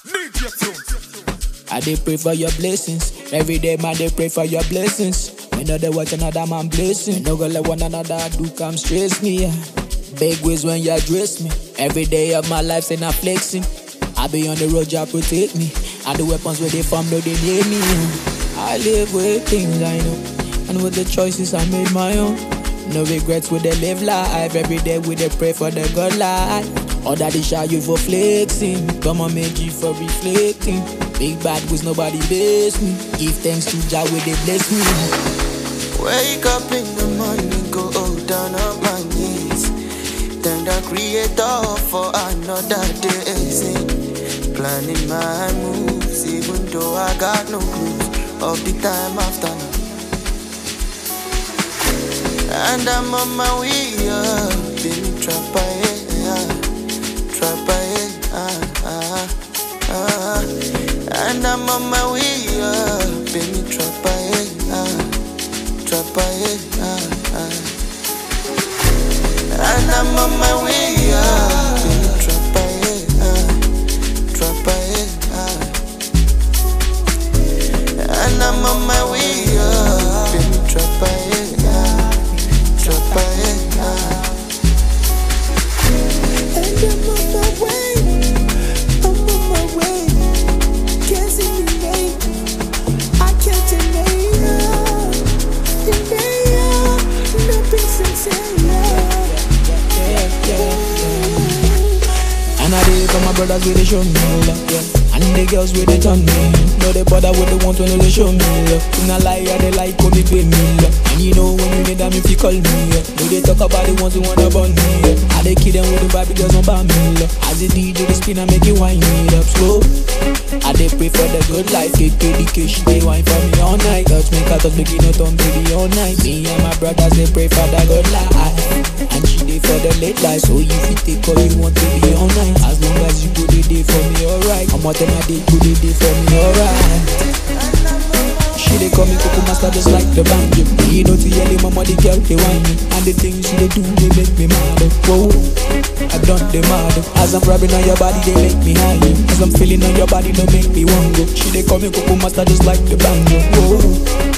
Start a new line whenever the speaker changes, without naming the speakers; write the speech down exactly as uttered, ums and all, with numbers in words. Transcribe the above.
I dey pray for your blessings. Every day, man, they pray for your blessings. We know they watch another man blessing. No go let one another do come stress me. Yeah. Big ways when you address me. Every day of my life, say not flexing. I be on the road, you protect me. And the weapons where they from, no, they near me. I live with things I know. And with the choices I made my own. No regrets with the live life. Every day we dey pray for the good life. All that they shout you for flexing. Come on, make you for reflecting. Big bad with nobody base me. Give thanks to Jah where they bless me.
Wake up in the morning, go down on my knees. Thank the Creator for another day. Planning my moves, even though I got no clues of the time after now. And I'm on my way up, been trapped by it, yeah. Trapped by it, ah, ah, ah. And I'm on my way up, been trapped by it, ah. Trapped by it, ah, ah. And I'm on my way up, been trapped by it, ah. Trapped by it, ah. And I'm on my way up, been trapped by it, ah. Trapped by it, ah.
And I'm on my way, I'm on my way. Can't see me name, I can't deny ya. Deny ya, no peace inside ya.
And I did for my brothers with they show me love, yeah. And the girls with they turn me. No they bother with the want when they show me love. In a lie, yeah, they like come pay me love. And you know when you need them if you call me, yeah. No they talk about the ones who wanna burn me, yeah. I they kill them with the vibe girls on me love. As the D J they spin and make you wind me up slow. I they pray for the good life, get dedication, they wine for me all night. Touch me, cut us, make it not on baby all night. Me and my brothers they pray for the good life. And she dey for the late life, so if you take all you want to be all night. As long as you do the day for me, alright. I'm what I did, do the day for me, alright. She dey call me Coco Master just like the banjo. You know to yell mama the girl they whine me. And the things she dey do they make me mad. Whoa, I done the mad. As I'm rubbing on your body they make me high. As I'm feeling on your body don't make me want go. She dey call me Coco Master just like the banjo. Whoa.